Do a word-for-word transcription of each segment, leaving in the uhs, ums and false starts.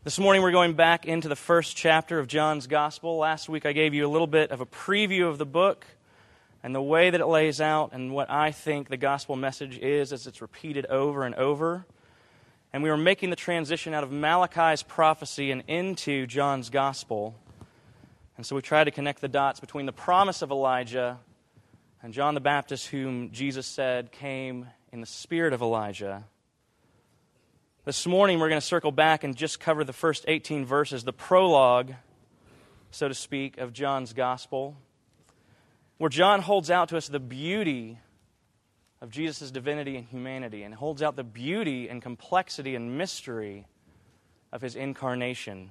This morning we're going back into the first chapter of John's Gospel. Last week I gave you a little bit of a preview of the book and the way that it lays out and what I think the gospel message is as it's repeated over and over. And we were making the transition out of Malachi's prophecy and into John's Gospel. And so we tried to connect the dots between the promise of Elijah and John the Baptist, whom Jesus said came in the spirit of Elijah. This morning we're going to circle back and just cover the first eighteen verses, the prologue, so to speak, of John's Gospel, where John holds out to us the beauty of Jesus' divinity and humanity, and holds out the beauty and complexity and mystery of His incarnation.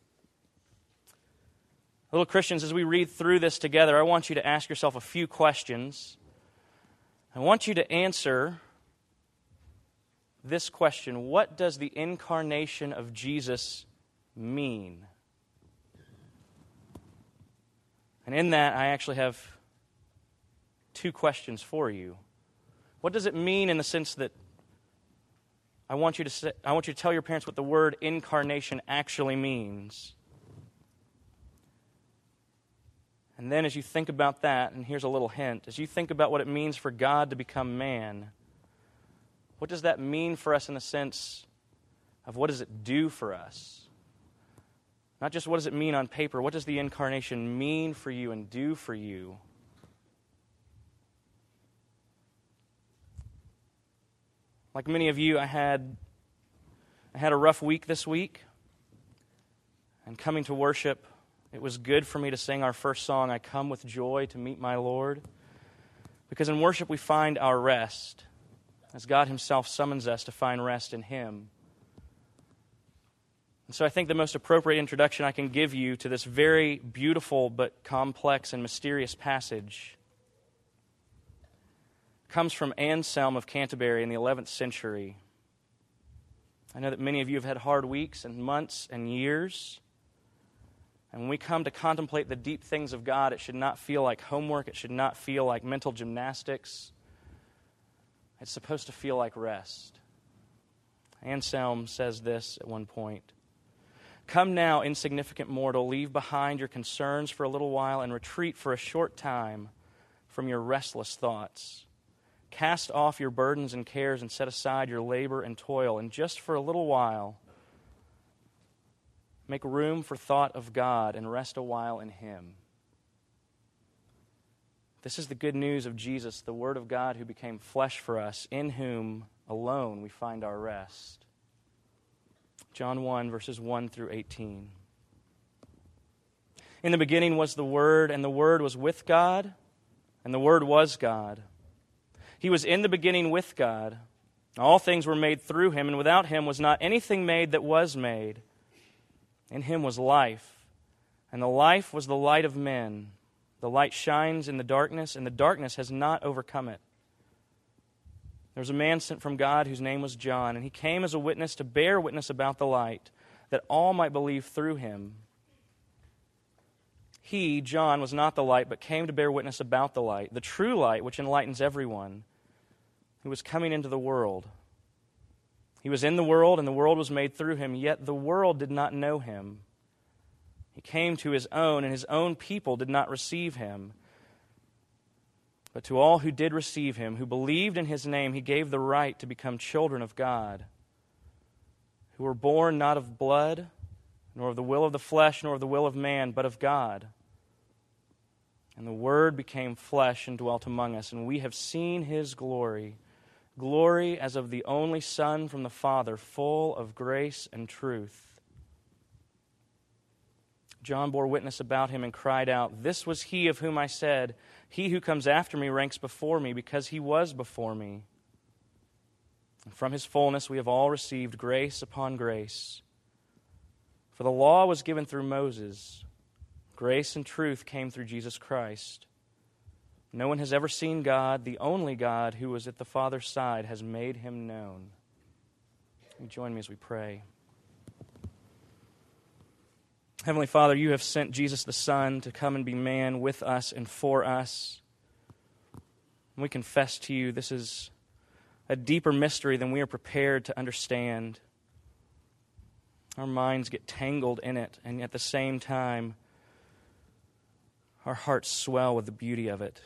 Little Christians, as we read through this together, I want you to ask yourself a few questions. I want you to answer this question: what does the incarnation of Jesus mean? And in that, I actually have two questions for you. What does it mean in the sense that I want you to say, I want you to tell your parents what the word incarnation actually means? And then as you think about that, and here's a little hint, as you think about what it means for God to become man, what does that mean for us in the sense of what does it do for us? Not just what does it mean on paper, what does the incarnation mean for you and do for you? Like many of you, I had I had a rough week this week. And coming to worship, it was good for me to sing our first song, I Come With Joy to Meet My Lord. Because in worship we find our rest, as God Himself summons us to find rest in Him. And so I think the most appropriate introduction I can give you to this very beautiful but complex and mysterious passage comes from Anselm of Canterbury in the eleventh century. I know that many of you have had hard weeks and months and years. And when we come to contemplate the deep things of God, it should not feel like homework. It should not feel like mental gymnastics. It's supposed to feel like rest. Anselm says this at one point: "Come now, insignificant mortal, leave behind your concerns for a little while and retreat for a short time from your restless thoughts. Cast off your burdens and cares and set aside your labor and toil, and just for a little while make room for thought of God and rest a while in Him." This is the good news of Jesus, the Word of God who became flesh for us, in whom alone we find our rest. John one, verses one through eighteen. "In the beginning was the Word, and the Word was with God, and the Word was God. He was in the beginning with God. All things were made through Him, and without Him was not anything made that was made. In Him was life, and the life was the light of men. The light shines in the darkness, and the darkness has not overcome it. There was a man sent from God whose name was John, and he came as a witness to bear witness about the light, that all might believe through him. He, John, was not the light, but came to bear witness about the light, the true light which enlightens everyone, who was coming into the world. He was in the world, and the world was made through Him, yet the world did not know Him. He came to His own, and His own people did not receive Him. But to all who did receive Him, who believed in His name, He gave the right to become children of God, who were born not of blood, nor of the will of the flesh, nor of the will of man, but of God. And the Word became flesh and dwelt among us, and we have seen His glory, glory as of the only Son from the Father, full of grace and truth. John bore witness about Him and cried out, 'This was He of whom I said, He who comes after me ranks before me, because He was before me.' And from His fullness we have all received grace upon grace. For the law was given through Moses. Grace and truth came through Jesus Christ. No one has ever seen God. The only God who was at the Father's side has made Him known." You join me as we pray. Heavenly Father, You have sent Jesus the Son to come and be man with us and for us. And we confess to You this is a deeper mystery than we are prepared to understand. Our minds get tangled in it, and at the same time, our hearts swell with the beauty of it.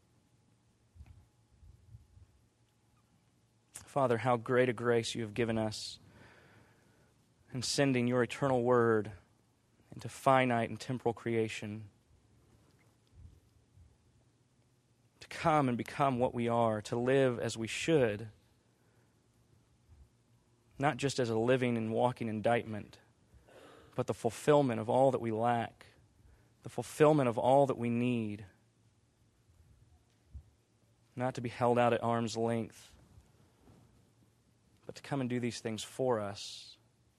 Father, how great a grace you have given us in sending your eternal word into finite and temporal creation to come and become what we are, to live as we should, not just as a living and walking indictment, but the fulfillment of all that we lack, the fulfillment of all that we need, not to be held out at arm's length, but to come and do these things for us.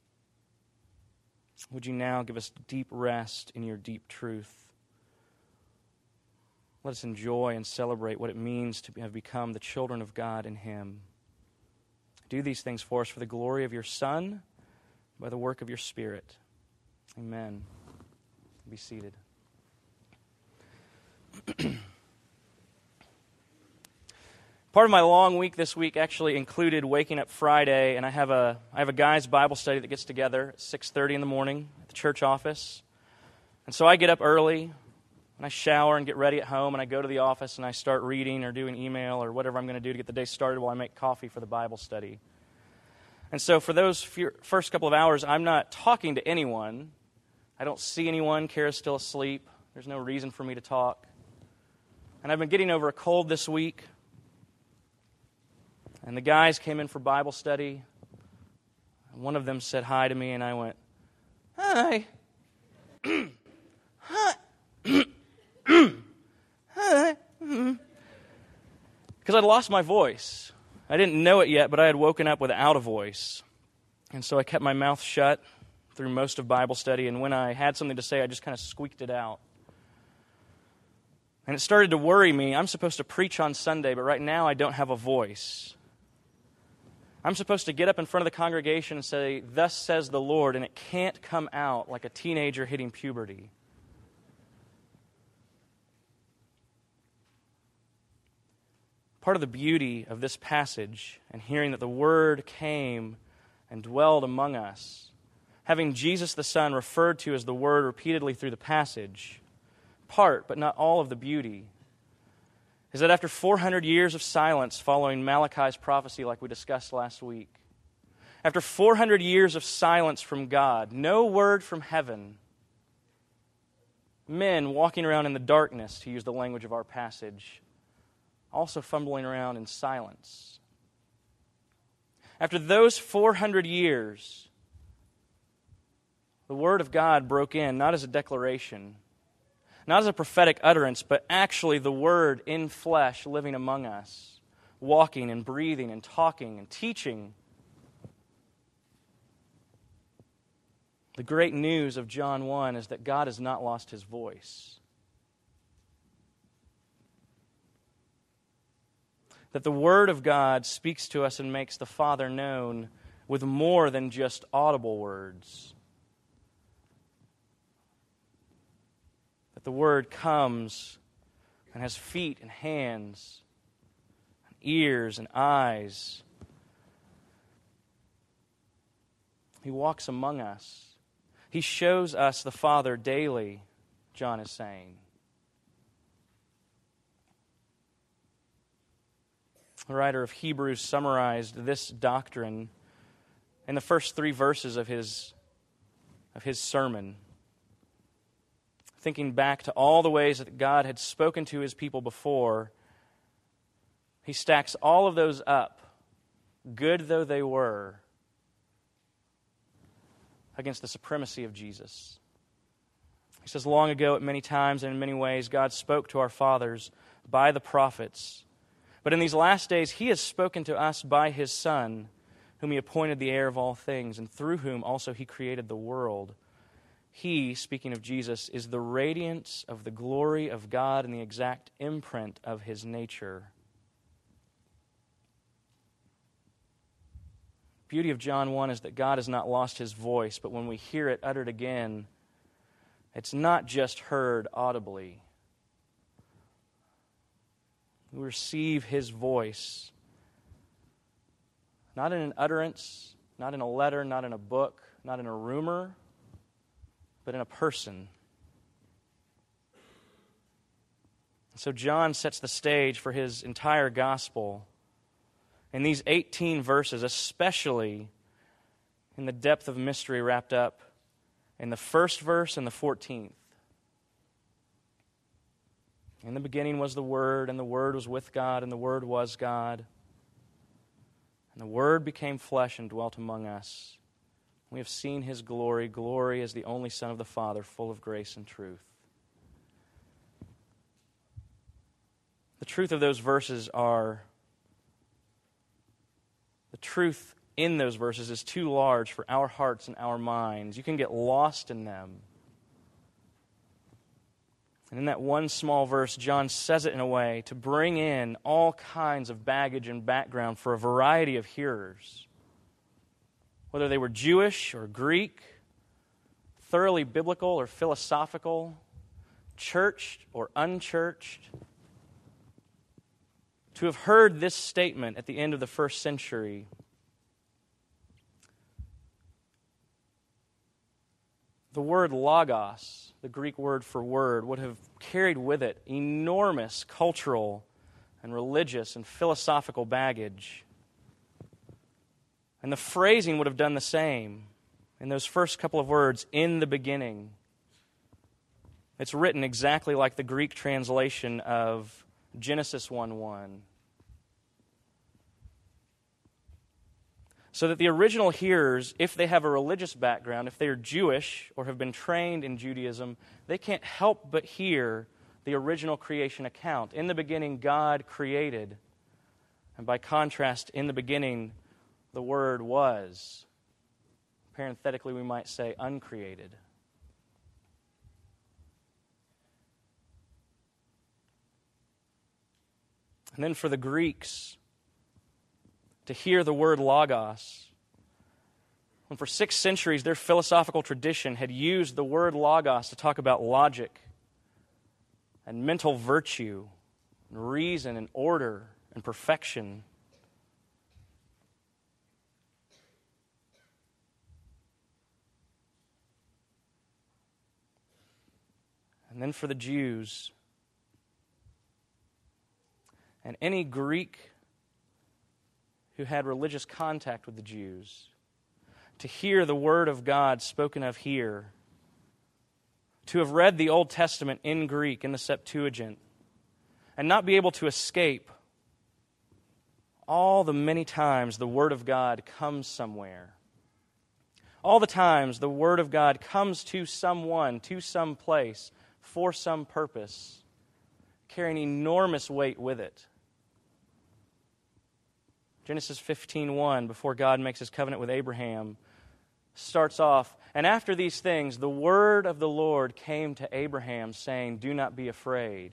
Would you now give us deep rest in your deep truth? Let us enjoy and celebrate what it means to have become the children of God in Him. Do these things for us for the glory of your Son, by the work of your Spirit. Amen. Be seated. Part of my long week this week actually included waking up Friday, and I have a I have a guys' Bible study that gets together at six thirty in the morning at the church office. And so I get up early, and I shower and get ready at home, and I go to the office, and I start reading or doing email or whatever I'm going to do to get the day started while I make coffee for the Bible study. And so for those few, first couple of hours, I'm not talking to anyone. I don't see anyone. Kara's still asleep. There's no reason for me to talk. And I've been getting over a cold this week. And the guys came in for Bible study. One of them said hi to me, and I went, hi. Hi. Hi. Because I'd lost my voice. I didn't know it yet, but I had woken up without a voice. And so I kept my mouth shut through most of Bible study, and when I had something to say, I just kind of squeaked it out. And it started to worry me. I'm supposed to preach on Sunday, but right now I don't have a voice. I'm supposed to get up in front of the congregation and say, "Thus says the Lord," and it can't come out like a teenager hitting puberty. Part of the beauty of this passage and hearing that the Word came and dwelled among us, having Jesus the Son referred to as the Word repeatedly through the passage, part, but not all of the beauty, is that after four hundred years of silence following Malachi's prophecy like we discussed last week, after four hundred years of silence from God, no word from heaven, men walking around in the darkness, to use the language of our passage, also fumbling around in silence. After those four hundred years, the Word of God broke in, not as a declaration, not as a prophetic utterance, but actually the Word in flesh living among us, walking and breathing and talking and teaching. The great news of John one is that God has not lost His voice. That the Word of God speaks to us and makes the Father known with more than just audible words. That the Word comes and has feet and hands, and ears and eyes. He walks among us. He shows us the Father daily, John is saying. The writer of Hebrews summarized this doctrine in the first three verses of his, of his sermon. Thinking back to all the ways that God had spoken to His people before, he stacks all of those up, good though they were, against the supremacy of Jesus. He says, long ago, at many times and in many ways, God spoke to our fathers by the prophets. But in these last days, He has spoken to us by His Son, whom He appointed the heir of all things, and through whom also He created the world. He, speaking of Jesus, is the radiance of the glory of God and the exact imprint of His nature. The beauty of John one is that God has not lost His voice, but when we hear it uttered again, it's not just heard audibly. We receive His voice, not in an utterance, Not in a letter, not in a book, not in a rumor, but in a person. So John sets the stage for his entire gospel in these eighteen verses, especially in the depth of mystery wrapped up in the first verse and the fourteenth. In the beginning was the Word, and the Word was with God, and the Word was God. And the Word became flesh and dwelt among us. We have seen His glory, glory as the only Son of the Father, full of grace and truth. The truth of those verses are, the truth in those verses is too large for our hearts and our minds. You can get lost in them. And in that one small verse, John says it in a way to bring in all kinds of baggage and background for a variety of hearers. Whether they were Jewish or Greek, thoroughly biblical or philosophical, churched or unchurched. To have heard this statement at the end of the first century, the word logos, the Greek word for word, would have carried with it enormous cultural and religious and philosophical baggage. And the phrasing would have done the same in those first couple of words, in the beginning. It's written exactly like the Greek translation of Genesis one one. So that the original hearers, if they have a religious background, if they are Jewish or have been trained in Judaism, they can't help but hear the original creation account. In the beginning, God created. And by contrast, in the beginning, the Word was. Parenthetically, we might say uncreated. And then for the Greeks, to hear the word logos, when for six centuries their philosophical tradition had used the word logos to talk about logic and mental virtue and reason and order and perfection. And then for the Jews and any Greek who had religious contact with the Jews, to hear the Word of God spoken of here, to have read the Old Testament in Greek, in the Septuagint, and not be able to escape all the many times the Word of God comes somewhere. All the times the Word of God comes to someone, to some place, for some purpose, carrying enormous weight with it. Genesis fifteen one, before God makes His covenant with Abraham, starts off, and after these things, the word of the Lord came to Abraham, saying, do not be afraid.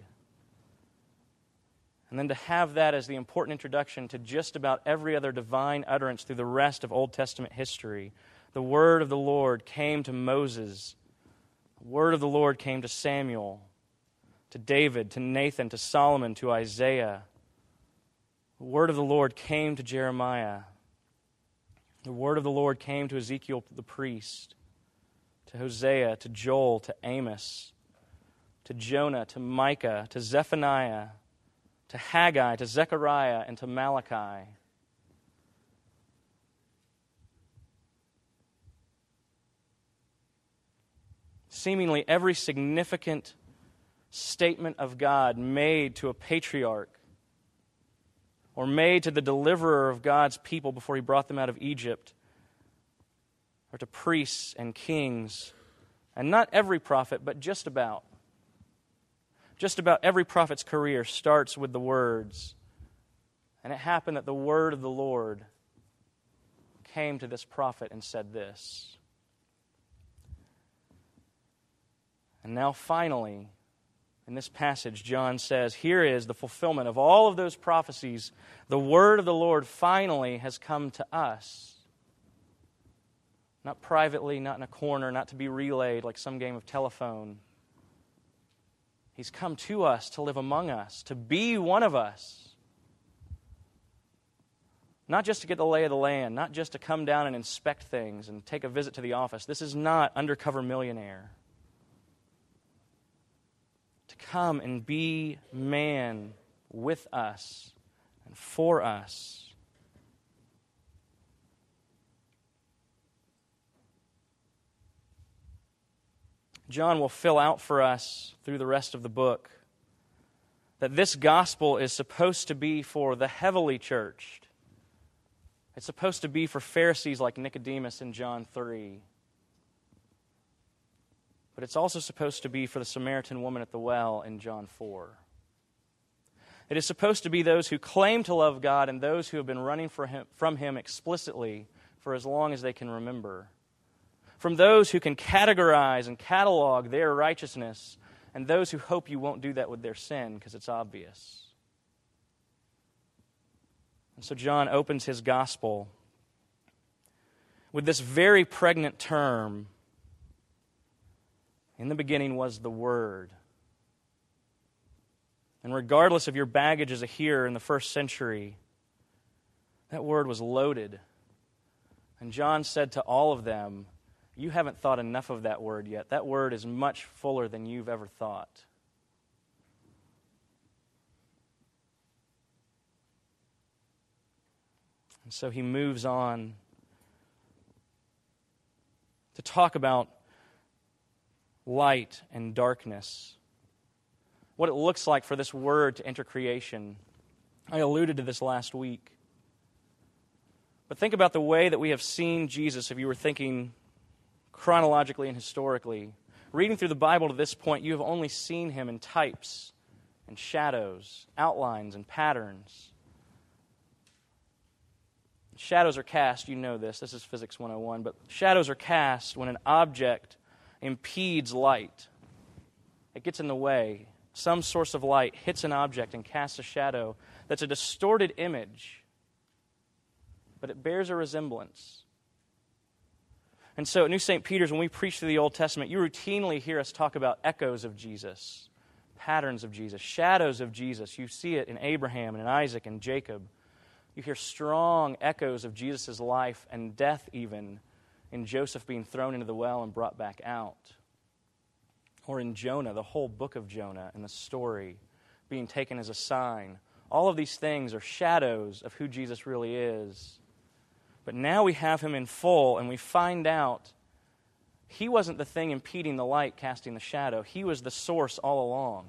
And then to have that as the important introduction to just about every other divine utterance through the rest of Old Testament history. The word of the Lord came to Moses. The word of the Lord came to Samuel, to David, to Nathan, to Solomon, to Isaiah. The word of the Lord came to Jeremiah. The word of the Lord came to Ezekiel the priest, to Hosea, to Joel, to Amos, to Jonah, to Micah, to Zephaniah, to Haggai, to Zechariah, and to Malachi. Seemingly every significant statement of God made to a patriarch or made to the deliverer of God's people before He brought them out of Egypt, or to priests and kings, and not every prophet, but just about. Just about every prophet's career starts with the words, and it happened that the word of the Lord came to this prophet and said this. And now finally, in this passage, John says, here is the fulfillment of all of those prophecies. The word of the Lord finally has come to us. Not privately, not in a corner, not to be relayed like some game of telephone. He's come to us to live among us, to be one of us. Not just to get the lay of the land, not just to come down and inspect things and take a visit to the office. This is not Undercover Millionaire. To come and be man with us and for us. John will fill out for us through the rest of the book that this gospel is supposed to be for the heavily churched. It's supposed to be for Pharisees like Nicodemus in John three. But it's also supposed to be for the Samaritan woman at the well in John four. It is supposed to be those who claim to love God and those who have been running for him, from Him explicitly for as long as they can remember. From those who can categorize and catalog their righteousness and those who hope you won't do that with their sin because it's obvious. And so John opens his gospel with this very pregnant term. In the beginning was the Word. And regardless of your baggage as a hearer in the first century, that word was loaded. And John said to all of them, you haven't thought enough of that word yet. That word is much fuller than you've ever thought. And so he moves on to talk about light and darkness, what it looks like for this word to enter creation. I alluded to this last week. But think about the way that we have seen Jesus, if you were thinking chronologically and historically. Reading through the Bible to this point, you have only seen Him in types and shadows, outlines and patterns. Shadows are cast, you know this, this is Physics one oh one, but shadows are cast when an object impedes light. It gets in the way. Some source of light hits an object and casts a shadow that's a distorted image, but it bears a resemblance. And so at New Saint Peter's, when we preach through the Old Testament, you routinely hear us talk about echoes of Jesus, patterns of Jesus, shadows of Jesus. You see it in Abraham and in Isaac and Jacob. You hear strong echoes of Jesus' life and death even in Joseph being thrown into the well and brought back out. Or in Jonah, the whole book of Jonah and the story being taken as a sign. All of these things are shadows of who Jesus really is. But now we have Him in full, and we find out He wasn't the thing impeding the light, casting the shadow. He was the source all along.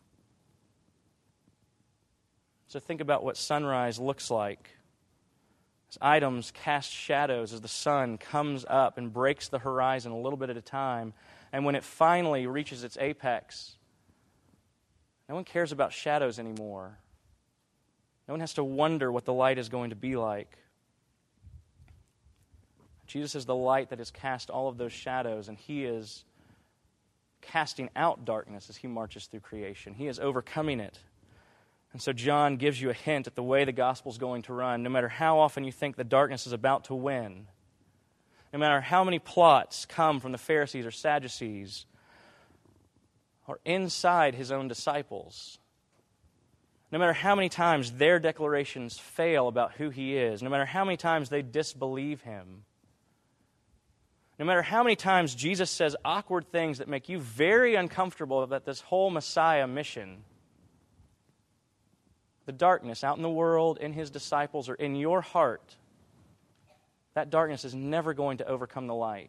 So think about what sunrise looks like. As items cast shadows as the sun comes up and breaks the horizon a little bit at a time. And when it finally reaches its apex, no one cares about shadows anymore. No one has to wonder what the light is going to be like. Jesus is the light that has cast all of those shadows, and He is casting out darkness as He marches through creation. He is overcoming it. And so John gives you a hint at the way the gospel is going to run. No matter how often you think the darkness is about to win, no matter how many plots come from the Pharisees or Sadducees or inside His own disciples, no matter how many times their declarations fail about who He is, no matter how many times they disbelieve Him, no matter how many times Jesus says awkward things that make you very uncomfortable about this whole Messiah mission, the darkness out in the world, in His disciples, or in your heart, that darkness is never going to overcome the light.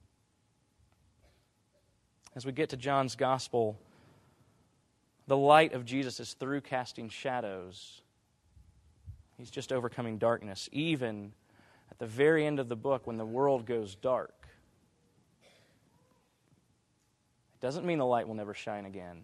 As we get to John's gospel, the light of Jesus is through casting shadows. He's just overcoming darkness, even at the very end of the book when the world goes dark. It doesn't mean the light will never shine again.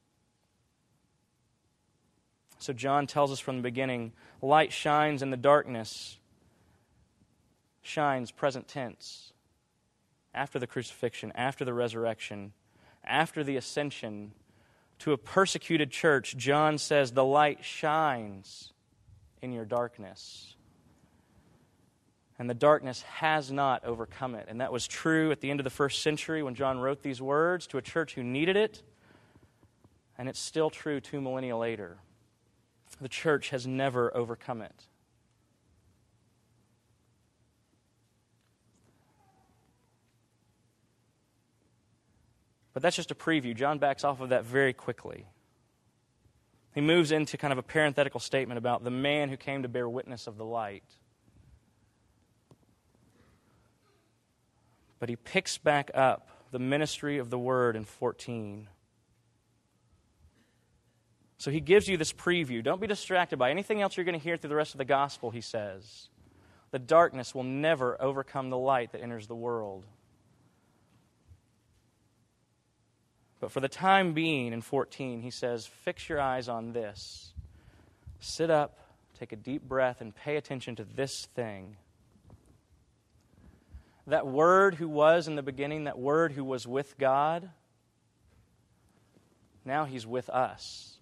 So John tells us from the beginning, light shines in the darkness. Shines, present tense. After the crucifixion, after the resurrection, after the ascension, to a persecuted church, John says, the light shines in your darkness. And the darkness has not overcome it. And that was true at the end of the first century when John wrote these words to a church who needed it. And it's still true two millennia later. The church has never overcome it. But that's just a preview. John backs off of that very quickly. He moves into kind of a parenthetical statement about the man who came to bear witness of the light. But he picks back up the ministry of the Word in fourteen. So he gives you this preview. Don't be distracted by anything else you're going to hear through the rest of the gospel, he says. The darkness will never overcome the light that enters the world. But for the time being, in fourteen, he says, fix your eyes on this. Sit up, take a deep breath, and pay attention to this thing. That Word who was in the beginning, that Word who was with God, now He's with us.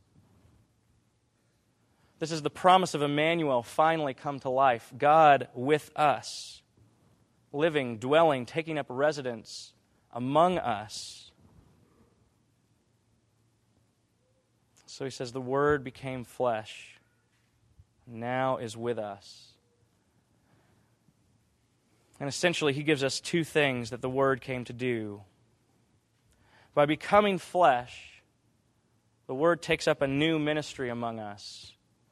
This is the promise of Emmanuel finally come to life. God with us, living, dwelling, taking up residence among us. So he says, the Word became flesh, now is with us. And essentially, he gives us two things that the Word came to do. By becoming flesh, the Word takes up a new ministry among us.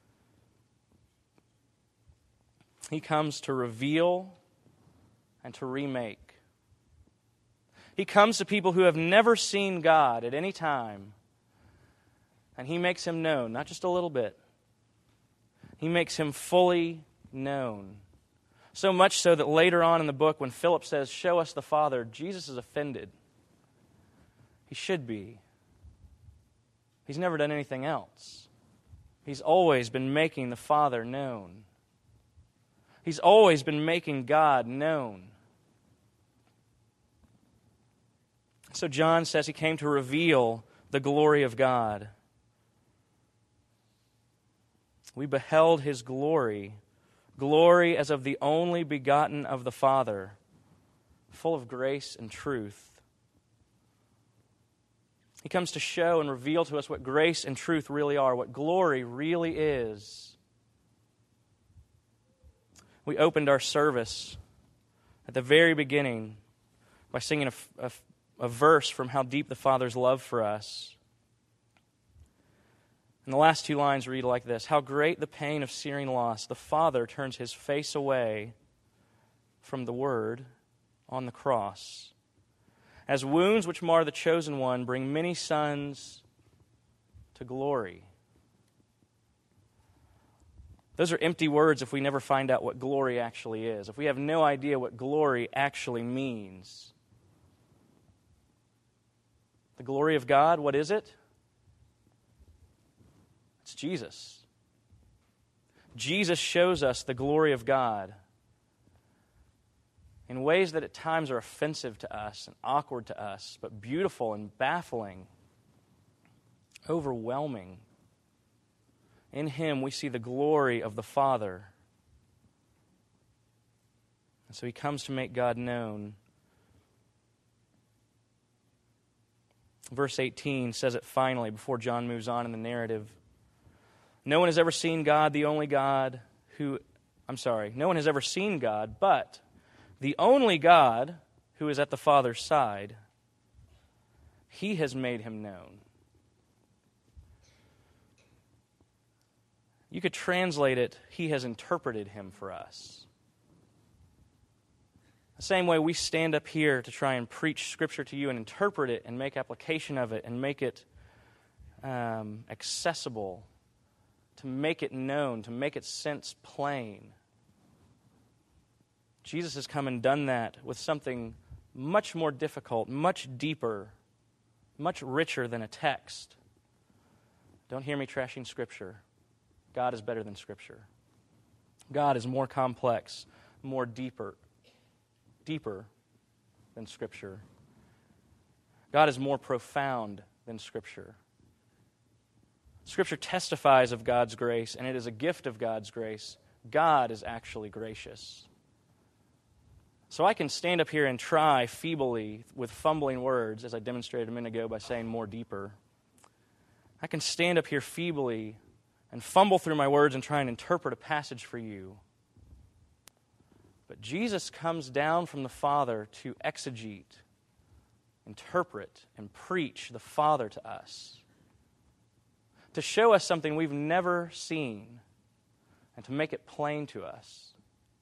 He comes to reveal and to remake. He comes to people who have never seen God at any time. And He makes Him known, not just a little bit. He makes Him fully known. So much so that later on in the book, when Philip says, show us the Father, Jesus is offended. He should be. He's never done anything else. He's always been making the Father known. He's always been making God known. So John says he came to reveal the glory of God. We beheld His glory, glory as of the only begotten of the Father, full of grace and truth. He comes to show and reveal to us what grace and truth really are, what glory really is. We opened our service at the very beginning by singing a, a, a verse from How Deep the Father's Love for Us. And the last two lines read like this: how great the pain of searing loss, the Father turns His face away from the Word on the cross. As wounds which mar the chosen one bring many sons to glory. Those are empty words if we never find out what glory actually is, if we have no idea what glory actually means. The glory of God, what is it? It's Jesus. Jesus shows us the glory of God in ways that at times are offensive to us and awkward to us, but beautiful and baffling, overwhelming. In Him we see the glory of the Father. And so He comes to make God known. Verse eighteen says it finally before John moves on in the narrative. No one has ever seen God, the only God who, I'm sorry, no one has ever seen God, but the only God who is at the Father's side, He has made Him known. You could translate it, He has interpreted Him for us. The same way we stand up here to try and preach Scripture to you and interpret it and make application of it and make it um, accessible, to make it known, to make its sense plain. Jesus has come and done that with something much more difficult, much deeper, much richer than a text. Don't hear me trashing Scripture. God is better than Scripture. God is more complex, more deeper, deeper than Scripture. God is more profound than Scripture. Scripture testifies of God's grace, and it is a gift of God's grace. God is actually gracious. So I can stand up here and try feebly with fumbling words, as I demonstrated a minute ago by saying more deeper. I can stand up here feebly and fumble through my words and try and interpret a passage for you. But Jesus comes down from the Father to exegete, interpret, and preach the Father to us, to show us something we've never seen, and to make it plain to us.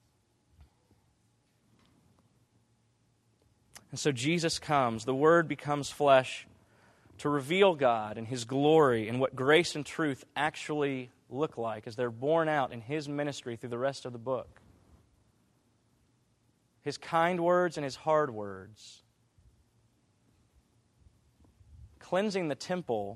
And so Jesus comes, the Word becomes flesh to reveal God and His glory and what grace and truth actually look like as they're borne out in His ministry through the rest of the book. His kind words and His hard words. Cleansing the temple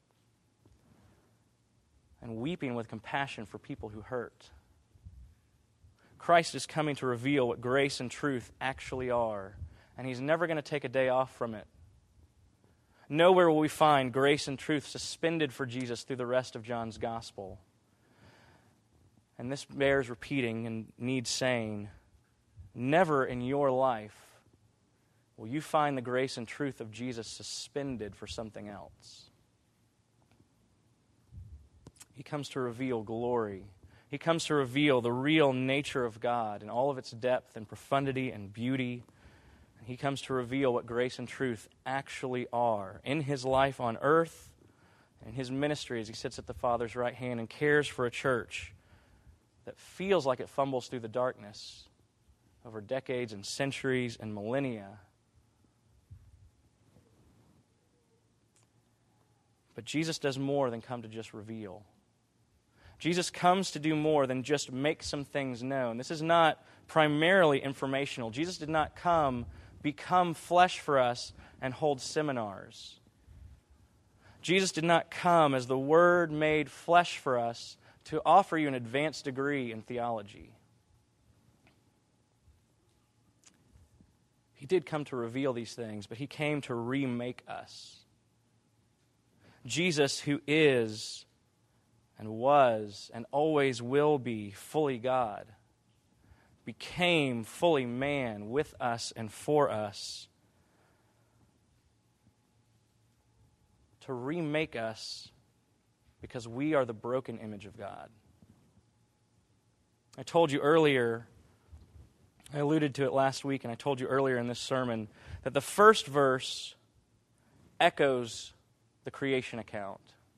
and weeping with compassion for people who hurt. Christ is coming to reveal what grace and truth actually are, and He's never going to take a day off from it. Nowhere will we find grace and truth suspended for Jesus through the rest of John's Gospel. And this bears repeating and needs saying, never in your life will you find the grace and truth of Jesus suspended for something else. He comes to reveal glory. He comes to reveal the real nature of God in all of its depth and profundity and beauty. He comes to reveal what grace and truth actually are in His life on earth and in His ministry as He sits at the Father's right hand and cares for a church that feels like it fumbles through the darkness over decades and centuries and millennia. But Jesus does more than come to just reveal. Jesus comes to do more than just make some things known. This is not primarily informational. Jesus did not come become flesh for us and hold seminars. Jesus did not come as the Word made flesh for us to offer you an advanced degree in theology. He did come to reveal these things, but He came to remake us. Jesus, who is and was and always will be fully God, became fully man with us and for us to remake us because we are the broken image of God. I told you earlier, I alluded to it last week, and I told you earlier in this sermon that the first verse echoes the creation account.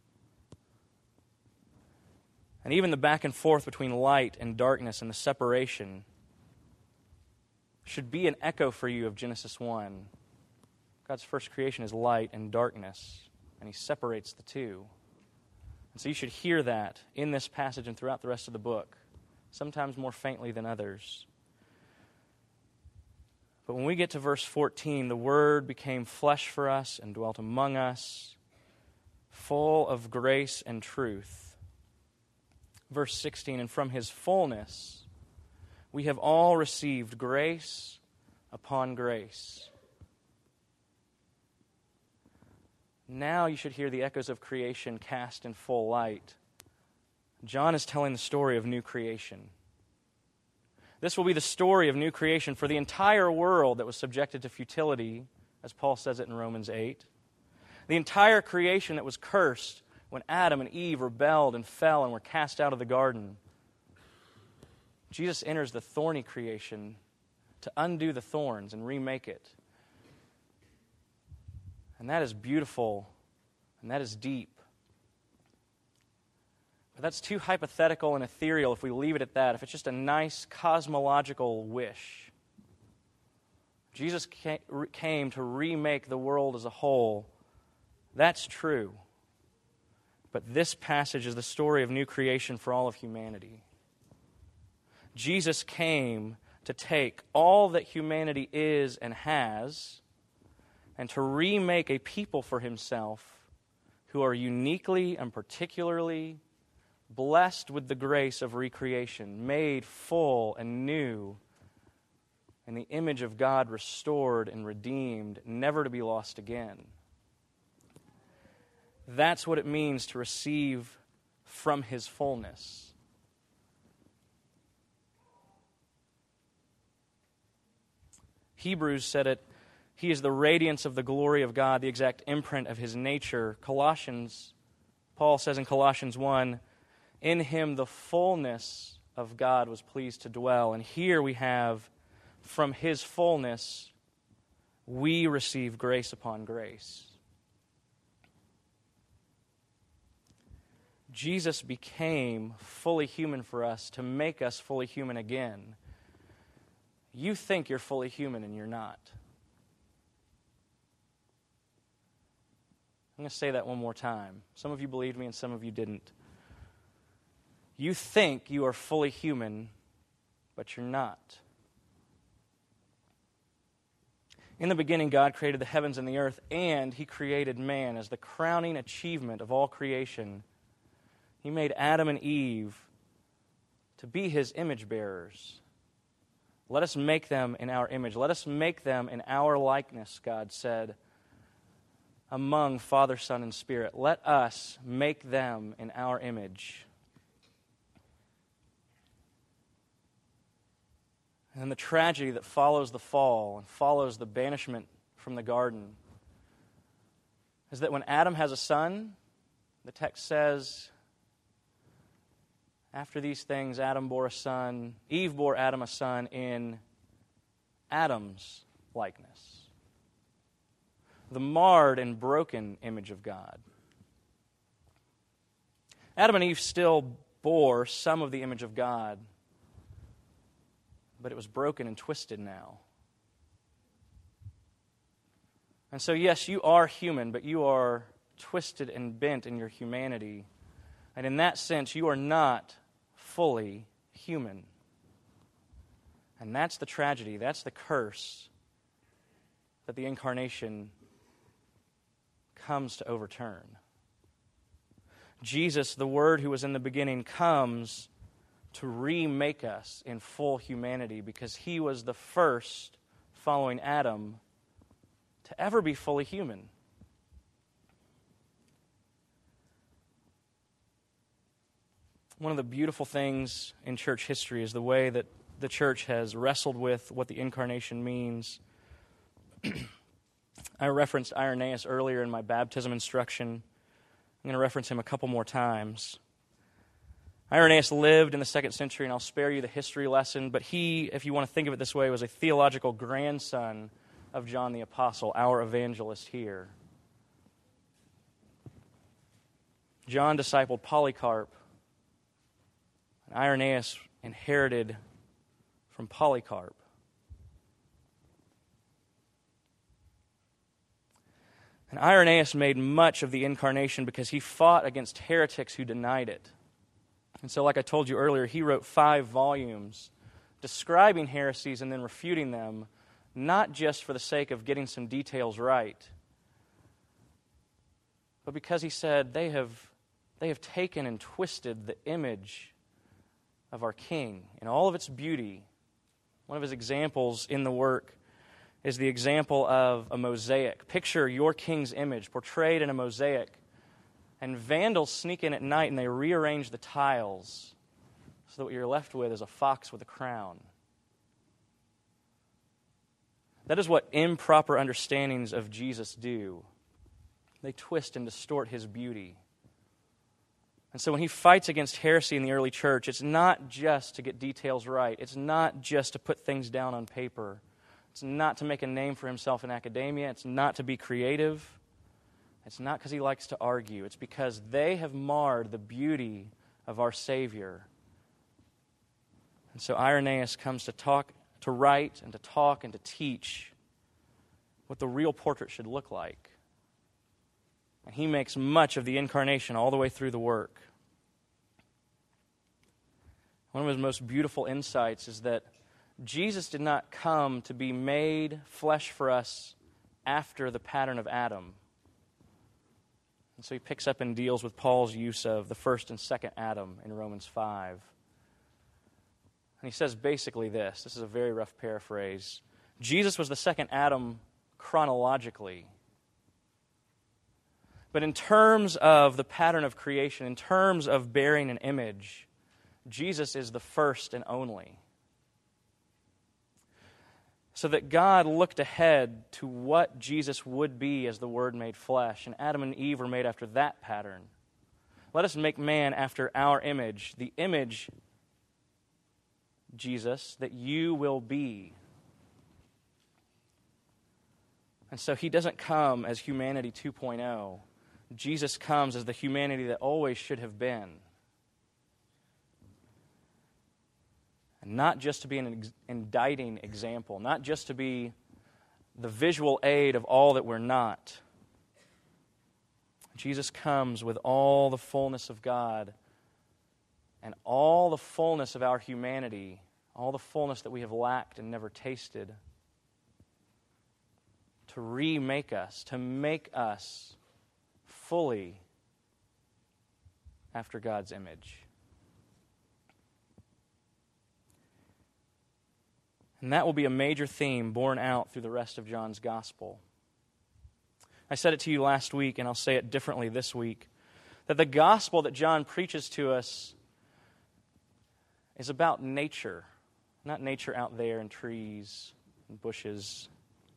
And even the back and forth between light and darkness and the separation should be an echo for you of Genesis one. God's first creation is light and darkness, and He separates the two. And so you should hear that in this passage and throughout the rest of the book, sometimes more faintly than others. But when we get to verse fourteen, the Word became flesh for us and dwelt among us, full of grace and truth. Verse sixteen, and from His fullness we have all received grace upon grace. Now you should hear the echoes of creation cast in full light. John is telling the story of new creation. This will be the story of new creation for the entire world that was subjected to futility, as Paul says it in Romans eight. The entire creation that was cursed when Adam and Eve rebelled and fell and were cast out of the garden. Jesus enters the thorny creation to undo the thorns and remake it. And that is beautiful, and that is deep. But that's too hypothetical and ethereal if we leave it at that, if it's just a nice cosmological wish. Jesus came to remake the world as a whole. That's true. But this passage is the story of new creation for all of humanity. Jesus came to take all that humanity is and has and to remake a people for Himself who are uniquely and particularly blessed with the grace of recreation, made full and new, in the image of God restored and redeemed, never to be lost again. That's what it means to receive from His fullness. Hebrews said it, He is the radiance of the glory of God, the exact imprint of His nature. Colossians, Paul says in Colossians one, in Him the fullness of God was pleased to dwell. And here we have, from His fullness, we receive grace upon grace. Jesus became fully human for us to make us fully human again. You think you're fully human and you're not. I'm going to say that one more time. Some of you believed me and some of you didn't. You think you are fully human, but you're not. In the beginning, God created the heavens and the earth, and He created man as the crowning achievement of all creation. He made Adam and Eve to be His image bearers. Let us make them in our image. Let us make them in our likeness, God said, among Father, Son, and Spirit. Let us make them in our image. And the tragedy that follows the fall and follows the banishment from the garden is that when Adam has a son, the text says, after these things, Adam bore a son, Eve bore Adam a son in Adam's likeness. The marred and broken image of God. Adam and Eve still bore some of the image of God, but it was broken and twisted now. And so, yes, you are human, but you are twisted and bent in your humanity. And in that sense, you are not fully human. And that's the tragedy, that's the curse that the incarnation comes to overturn. Jesus, the Word who was in the beginning, comes to remake us in full humanity because He was the first, following Adam, to ever be fully human. One of the beautiful things in church history is the way that the church has wrestled with what the incarnation means. I referenced Irenaeus earlier in my baptism instruction. I'm going to reference him a couple more times. Irenaeus lived in the second century, and I'll spare you the history lesson, but he, if you want to think of it this way, was a theological grandson of John the Apostle, our evangelist here. John discipled Polycarp, and Irenaeus inherited from Polycarp. And Irenaeus made much of the incarnation because he fought against heretics who denied it. And so, like I told you earlier, he wrote five volumes describing heresies and then refuting them, not just for the sake of getting some details right, but because he said they have, they have taken and twisted the image of our King in all of its beauty. One of his examples in the work is the example of a mosaic. Picture your King's image portrayed in a mosaic, and vandals sneak in at night and they rearrange the tiles so that what you're left with is a fox with a crown. That is what improper understandings of Jesus do. They twist and distort His beauty. And so when He fights against heresy in the early church, it's not just to get details right. It's not just to put things down on paper. It's not to make a name for Himself in academia. It's not to be creative. It's not because He likes to argue. It's because they have marred the beauty of our Savior. And so Irenaeus comes to talk, to write, and to talk, and to teach what the real portrait should look like. And he makes much of the incarnation all the way through the work. One of his most beautiful insights is that Jesus did not come to be made flesh for us after the pattern of Adam. And so he picks up and deals with Paul's use of the first and second Adam in Romans five. And he says basically this. This is a very rough paraphrase. Jesus was the second Adam chronologically. But in terms of the pattern of creation, in terms of bearing an image, Jesus is the first and only. So that God looked ahead to what Jesus would be as the Word made flesh, and Adam and Eve were made after that pattern. Let us make man after our image, the image, Jesus, that you will be. And so he doesn't come as humanity two point oh. Jesus comes as the humanity that always should have been. And not just to be an ex- indicting example, not just to be the visual aid of all that we're not. Jesus comes with all the fullness of God and all the fullness of our humanity, all the fullness that we have lacked and never tasted, to remake us, to make us fully after God's image. And that will be a major theme borne out through the rest of John's Gospel. I said it to you last week, and I'll say it differently this week, that the gospel that John preaches to us is about nature, not nature out there in trees and bushes.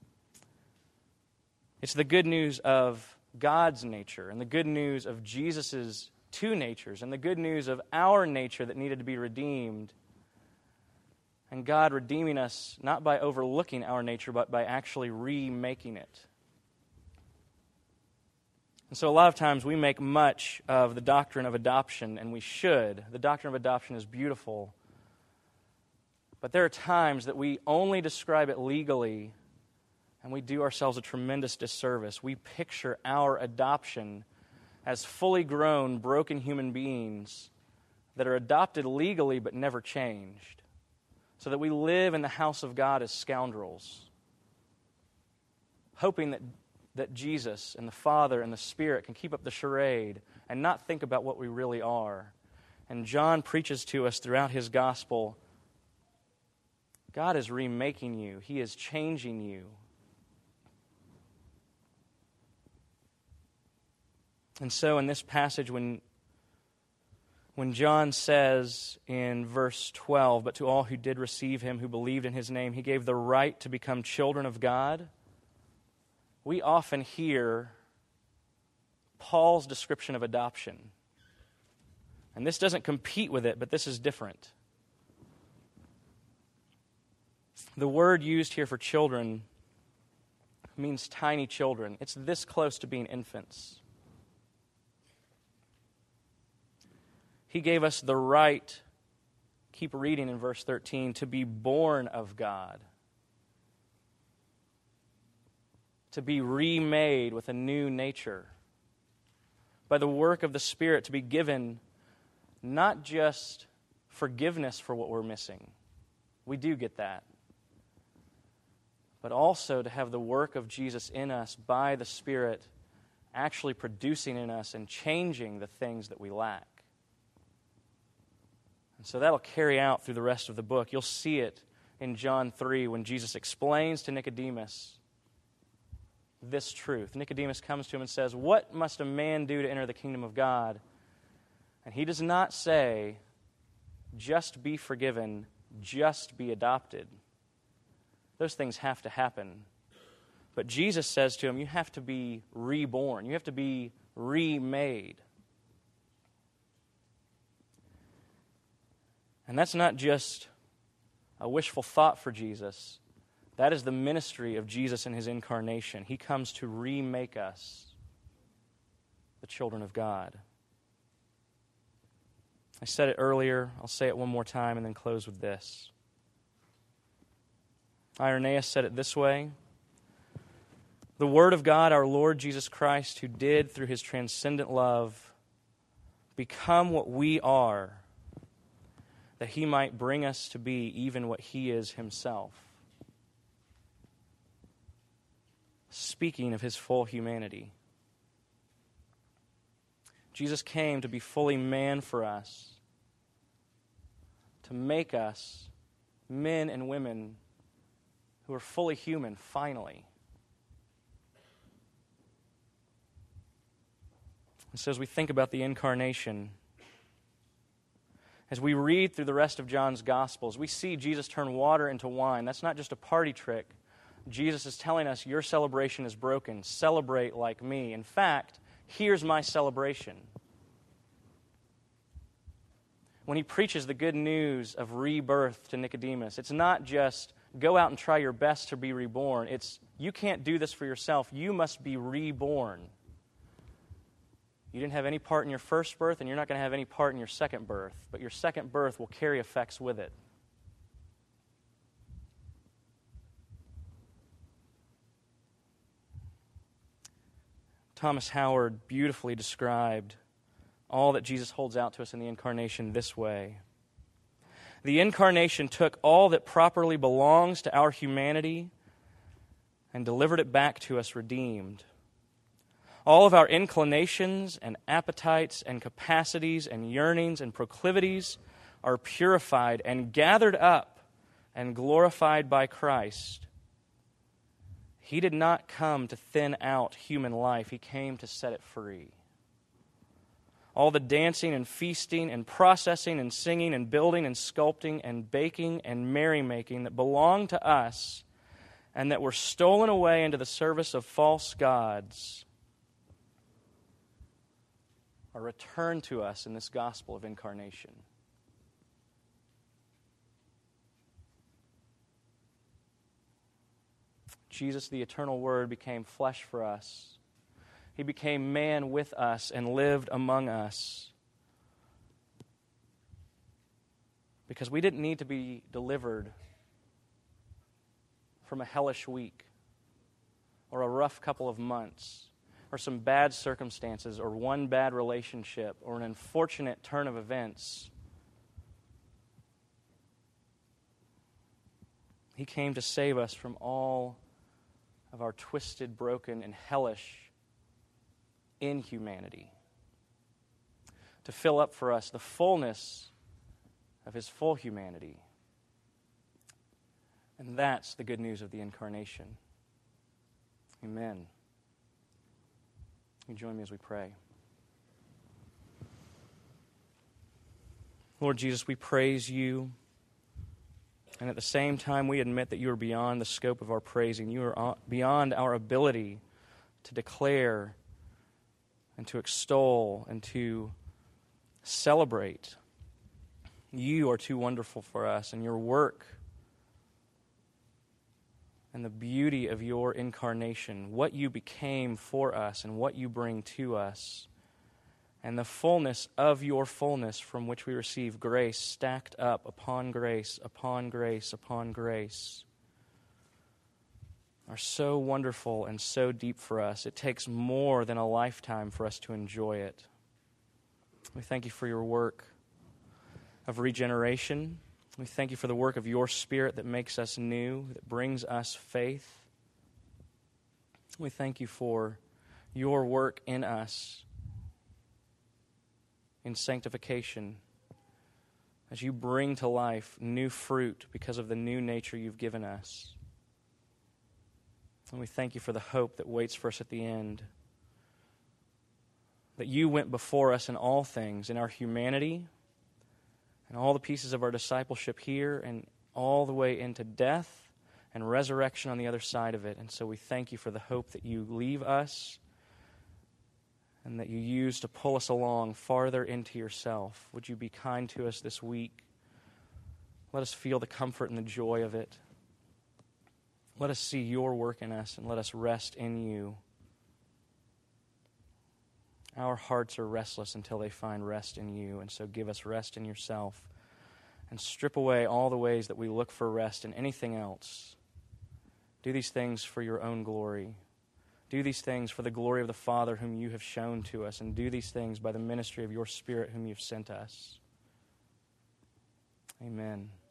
It's the good news of God's nature and the good news of Jesus' two natures and the good news of our nature that needed to be redeemed. And God redeeming us not by overlooking our nature, but by actually remaking it. And so a lot of times we make much of the doctrine of adoption, and we should. The doctrine of adoption is beautiful. But there are times that we only describe it legally, and we do ourselves a tremendous disservice. We picture our adoption as fully grown, broken human beings that are adopted legally but never changed, so that we live in the house of God as scoundrels, hoping that that Jesus and the Father and the Spirit can keep up the charade and not think about what we really are. And John preaches to us throughout his gospel, God is remaking you. He is changing you. And so in this passage, when, when John says in verse twelve, but to all who did receive him, who believed in his name, he gave the right to become children of God, we often hear Paul's description of adoption. And this doesn't compete with it, but this is different. The word used here for children means tiny children. It's this close to being infants. He gave us the right, keep reading in verse thirteen, to be born of God. To be remade with a new nature. By the work of the Spirit, to be given not just forgiveness for what we're missing. We do get that. But also to have the work of Jesus in us by the Spirit actually producing in us and changing the things that we lack. And so that'll carry out through the rest of the book. You'll see it in John three when Jesus explains to Nicodemus this truth. Nicodemus comes to him and says, "What must a man do to enter the kingdom of God?" And he does not say, just be forgiven, just be adopted. Those things have to happen. But Jesus says to him, you have to be reborn. You have to be remade. And that's not just a wishful thought for Jesus. That is the ministry of Jesus in his incarnation. He comes to remake us, the children of God. I said it earlier. I'll say it one more time and then close with this. Irenaeus said it this way: the Word of God, our Lord Jesus Christ, who did, through his transcendent love, become what we are, that he might bring us to be even what he is himself. Speaking of his full humanity. Jesus came to be fully man for us, to make us men and women who are fully human, finally. And so as we think about the incarnation, as we read through the rest of John's Gospels, we see Jesus turn water into wine. That's not just a party trick. Jesus is telling us, your celebration is broken. Celebrate like me. In fact, here's my celebration. When he preaches the good news of rebirth to Nicodemus, it's not just go out and try your best to be reborn. It's, you can't do this for yourself. You must be reborn. You didn't have any part in your first birth, and you're not going to have any part in your second birth, but your second birth will carry effects with it. Thomas Howard beautifully described all that Jesus holds out to us in the incarnation this way. The incarnation took all that properly belongs to our humanity and delivered it back to us redeemed. All of our inclinations and appetites and capacities and yearnings and proclivities are purified and gathered up and glorified by Christ. He did not come to thin out human life. He came to set it free. All the dancing and feasting and processing and singing and building and sculpting and baking and merrymaking that belong to us and that were stolen away into the service of false gods are returned to us in this gospel of incarnation. Jesus, the eternal Word, became flesh for us. He became man with us and lived among us. Because we didn't need to be delivered from a hellish week or a rough couple of months or some bad circumstances or one bad relationship or an unfortunate turn of events. He came to save us from all of our twisted, broken, and hellish inhumanity, to fill up for us the fullness of His full humanity. And that's the good news of the incarnation. Amen. You join me as we pray. Lord Jesus, we praise You. And at the same time, we admit that You are beyond the scope of our praising. You are beyond our ability to declare and to extol and to celebrate. You are too wonderful for us, and Your work and the beauty of Your incarnation, what You became for us and what You bring to us, and the fullness of Your fullness from which we receive grace stacked up upon grace, upon grace, upon grace, are so wonderful and so deep for us. It takes more than a lifetime for us to enjoy it. We thank You for Your work of regeneration. We thank You for the work of Your Spirit that makes us new, that brings us faith. We thank You for Your work in us in sanctification, as You bring to life new fruit because of the new nature You've given us. And we thank You for the hope that waits for us at the end, that You went before us in all things, in our humanity, and all the pieces of our discipleship here, and all the way into death and resurrection on the other side of it. And so we thank You for the hope that You leave us and that You use to pull us along farther into Yourself. Would You be kind to us this week? Let us feel the comfort and the joy of it. Let us see Your work in us, and let us rest in You. Our hearts are restless until they find rest in You, and so give us rest in Yourself, and strip away all the ways that we look for rest in anything else. Do these things for Your own glory. Do these things for the glory of the Father whom You have shown to us, and do these things by the ministry of Your Spirit whom You've sent us. Amen.